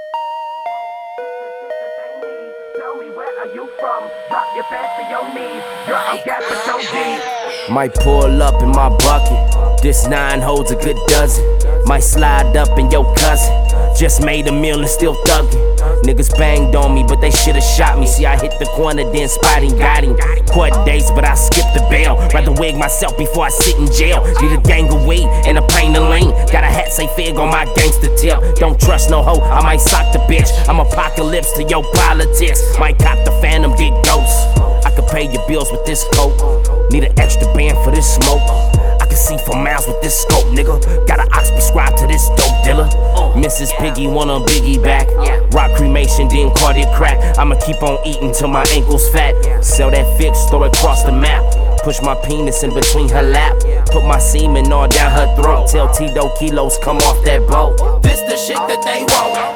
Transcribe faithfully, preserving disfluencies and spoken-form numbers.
Tell me where are you from? Drop your pants to your knees. Girl, I'm gapping so deep. Might pull up in my bucket. This nine holds a good dozen. Might slide up in your cousin. Just made a meal and still thuggin'. Niggas banged on me, but they should've shot me. See, I hit the corner, then spotting, got him. Court dates, but I skipped the bail. Rather wig myself before I sit in jail. Need a gang of weed and a paint of lean. Got a hat, say fig on my gangster tip. Don't trust no hoe, I might sock the bitch. I'm apocalypse to your politics. Might cop the phantom, get ghosts. I could pay your bills with this coat. Need an extra band for this smoke. I can see for miles with this scope, nigga. Got an ox prescribed to this dope dealer. Missus Piggy want a biggie back. Rock cremation, then cardiac crack. I'ma keep on eating till my ankles fat. Sell that fix, throw it across the map. Push my penis in between her lap. Put my semen all down her throat. Tell Tito kilos come off that boat. This the shit that they want.